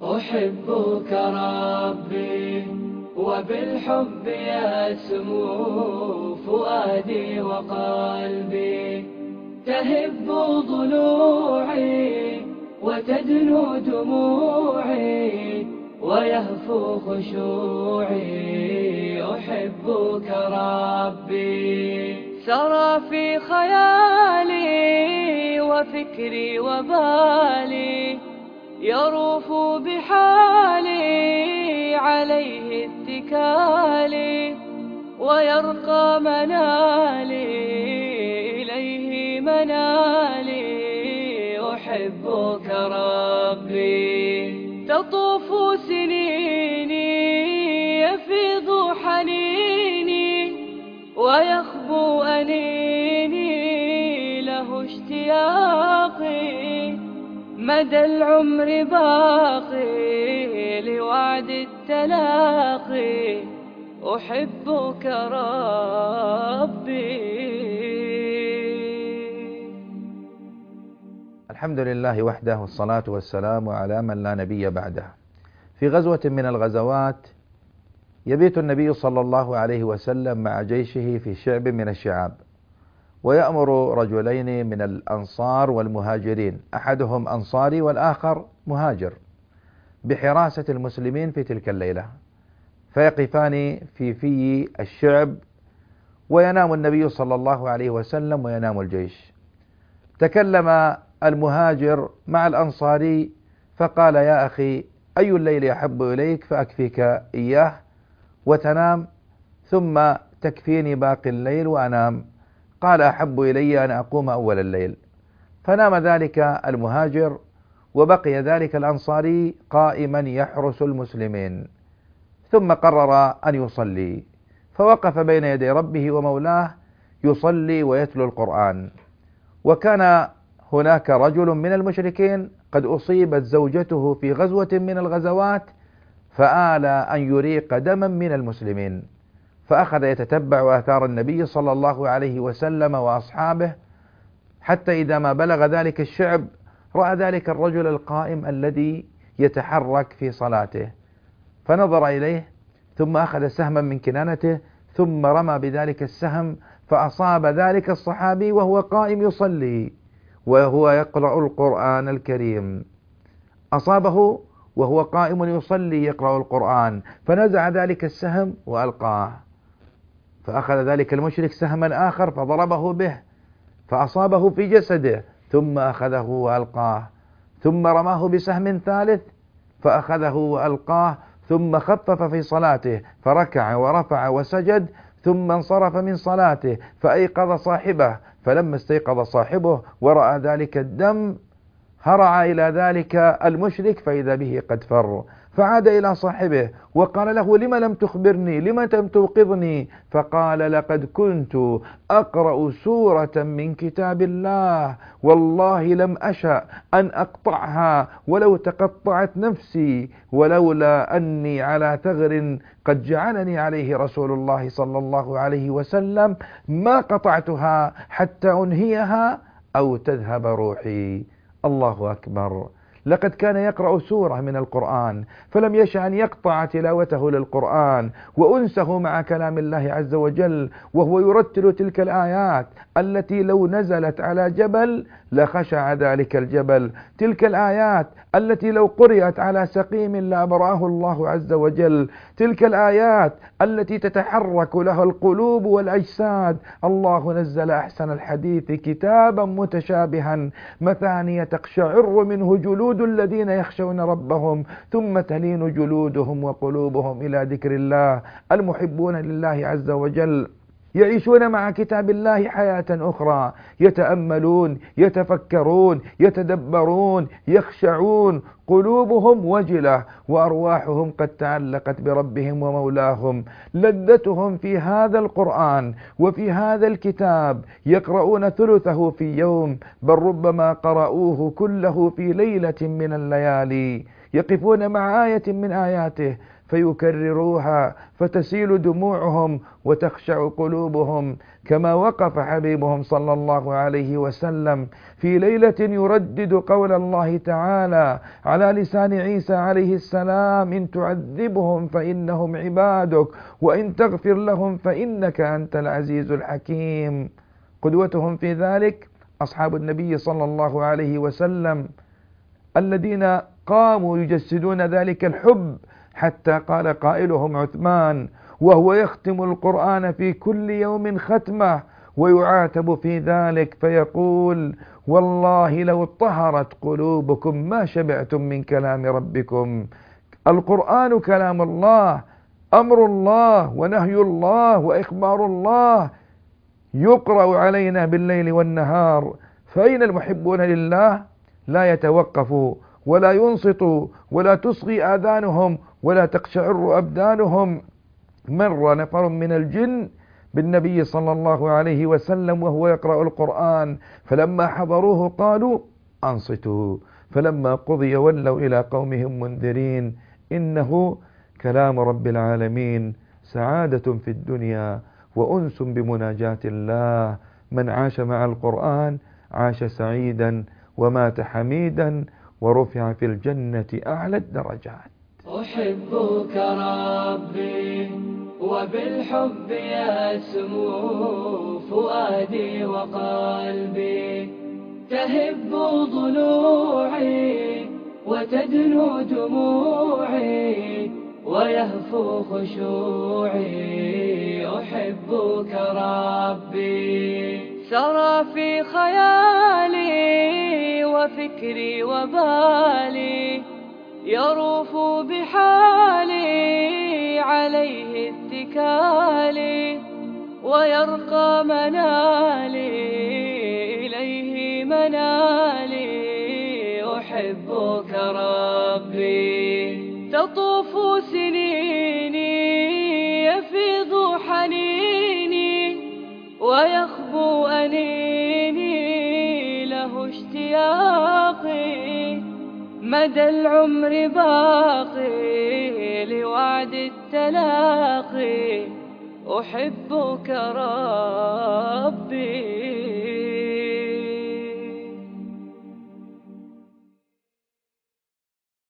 أحبك ربي وبالحب يسمو فؤادي وقلبي، تهب ضلوعي وتدنو دموعي ويهفو خشوعي. أحبك ربي، سرى في خيالي وفكري وبالي، يروف بحالي عليه اتكالي، ويرقى منالي إليه منالي. أحبك ربي، تطوف سنيني يفيض حنيني ويخبو أنيني له اشتياقي، مدى العمر باقي لوعد التلاقي. أحبك ربي. الحمد لله وحده، والصلاة والسلام على من لا نبي بعده. في غزوة من الغزوات يبيت النبي صلى الله عليه وسلم مع جيشه في شعب من الشعاب، ويأمر رجلين من الأنصار والمهاجرين، أحدهم أنصاري والآخر مهاجر، بحراسة المسلمين في تلك الليلة، فيقفان في الشعب، وينام النبي صلى الله عليه وسلم وينام الجيش. تكلم المهاجر مع الأنصاري فقال: يا أخي، أي الليل أحب إليك فأكفيك إياه وتنام، ثم تكفيني باقي الليل وأنام. قال: أحب إلي أن أقوم أول الليل. فنام ذلك المهاجر، وبقي ذلك الأنصاري قائما يحرس المسلمين. ثم قرر أن يصلي، فوقف بين يدي ربه ومولاه يصلي ويتلو القرآن. وكان هناك رجل من المشركين قد أصيبت زوجته في غزوة من الغزوات، فآل أن يريق دما من المسلمين، فأخذ يتتبع آثار النبي صلى الله عليه وسلم وأصحابه، حتى إذا ما بلغ ذلك الشعب رأى ذلك الرجل القائم الذي يتحرك في صلاته، فنظر إليه، ثم أخذ سهما من كنانته ثم رمى بذلك السهم، فأصاب ذلك الصحابي وهو قائم يصلي وهو يقرأ القرآن الكريم. أصابه وهو قائم يصلي يقرأ القرآن، فنزع ذلك السهم وألقاه، فأخذ ذلك المشرك سهما آخر فضربه به، فأصابه في جسده، ثم أخذه وألقاه، ثم رماه بسهم ثالث فأخذه وألقاه، ثم خفف في صلاته فركع ورفع وسجد، ثم انصرف من صلاته فأيقظ صاحبه، فلما استيقظ صاحبه ورأى ذلك الدم هرع إلى ذلك المشرك فإذا به قد فر، فعاد إلى صاحبه وقال له: لم لم تخبرني؟ لم لم توقظني؟ فقال: لقد كنت أقرأ سورة من كتاب الله، والله لم أشأ أن أقطعها ولو تقطعت نفسي، ولولا أني على ثغر قد جعلني عليه رسول الله صلى الله عليه وسلم ما قطعتها حتى أنهيها أو تذهب روحي. الله أكبر. لقد كان يقرأ سورة من القرآن، فلم يشأ أن يقطع تلاوته للقرآن وأنسه مع كلام الله عز وجل، وهو يرتل تلك الآيات التي لو نزلت على جبل لخشع ذلك الجبل، تلك الآيات التي لو قرأت على سقيم لأبرأه الله عز وجل، تلك الآيات التي تتحرك لها القلوب والأجساد. الله نزل أحسن الحديث كتابا متشابها مثانية تقشعر منه جلود الذين يخشون ربهم ثم تلين جلودهم وقلوبهم إلى ذكر الله. المحبون لله عز وجل يعيشون مع كتاب الله حياة أخرى، يتأملون، يتفكرون، يتدبرون، يخشعون، قلوبهم وجلة وأرواحهم قد تعلقت بربهم ومولاهم. لذتهم في هذا القرآن وفي هذا الكتاب يقرؤون ثلثه في يوم، بل ربما قرأوه كله في ليلة من الليالي، يقفون مع آية من آياته فيكرروها فتسيل دموعهم وتخشع قلوبهم، كما وقف حبيبهم صلى الله عليه وسلم في ليلة يردد قول الله تعالى على لسان عيسى عليه السلام: إن تعذبهم فإنهم عبادك وإن تغفر لهم فإنك أنت العزيز الحكيم. قدوتهم في ذلك أصحاب النبي صلى الله عليه وسلم الذين قاموا يجسدون ذلك الحب، حتى قال قائلهم عثمان وهو يختم القرآن في كل يوم ختمة ويعاتب في ذلك فيقول: والله لو طهرت قلوبكم ما شبعتم من كلام ربكم. القرآن كلام الله، أمر الله ونهي الله وإخبار الله، يقرأ علينا بالليل والنهار. فأين المحبون لله؟ لا يتوقفوا ولا ينصتوا ولا تصغي آذانهم ولا تقشعر أبدانهم. مر نفر من الجن بالنبي صلى الله عليه وسلم وهو يقرأ القرآن، فلما حضروه قالوا: أنصتوا. فلما قضي ولوا إلى قومهم منذرين. إنه كلام رب العالمين، سعادة في الدنيا وأنس بمناجاة الله. من عاش مع القرآن عاش سعيدا ومات حميدا ورفع في الجنة أعلى الدرجات. أحبك ربي وبالحب يسمو فؤادي وقلبي، تهب ضلوعي وتدنو دموعي ويهفو خشوعي. أحبك ربي سرى في خيالي وفكري وبالي، يروف بحالي عليه اتكالي، ويرقى منالي إليه منالي. أحبك ربي تطوف سنيني يفيض حنيني ويخبو أنيني، له اشتياقي مدى العمر باقي لوعد التلاقي. أحبك ربي.